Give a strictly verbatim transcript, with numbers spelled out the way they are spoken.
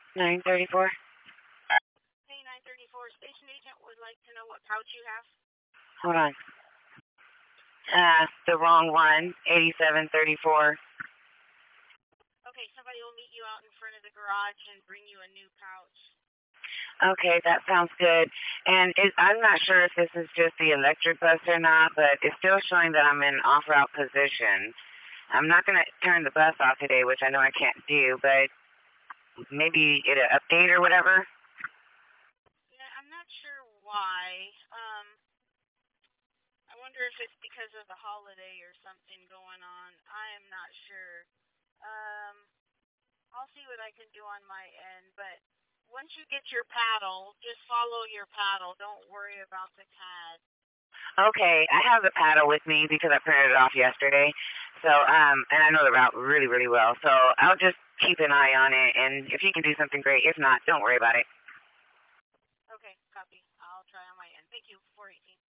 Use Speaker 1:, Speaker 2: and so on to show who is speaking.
Speaker 1: nine thirty-four.
Speaker 2: Hey, nine thirty-four, station agent would like to know what pouch you have.
Speaker 1: Hold on. Uh, the wrong one. eighty-seven thirty-four.
Speaker 2: Okay, somebody will meet you out in front of the garage and bring you a new pouch.
Speaker 1: Okay, that sounds good. And it, I'm not sure if this is just the electric bus or not, but it's still showing that I'm in off-route position. I'm not going to turn the bus off today, which I know I can't do, but maybe it'll update or whatever.
Speaker 2: Yeah, I'm not sure why. Um, I wonder if it's because of the holiday or something going on. I am not sure. Um, I'll see what I can do on my end, but once you get your paddle, just follow your paddle. Don't worry about the C A D.
Speaker 1: Okay, I have the paddle with me because I printed it off yesterday. So, um, and I know the route really, really well. So I'll just keep an eye on it, and if you can do something great, if not, don't worry about it.
Speaker 2: Okay, copy. I'll try on my end. Thank you. four eighteen.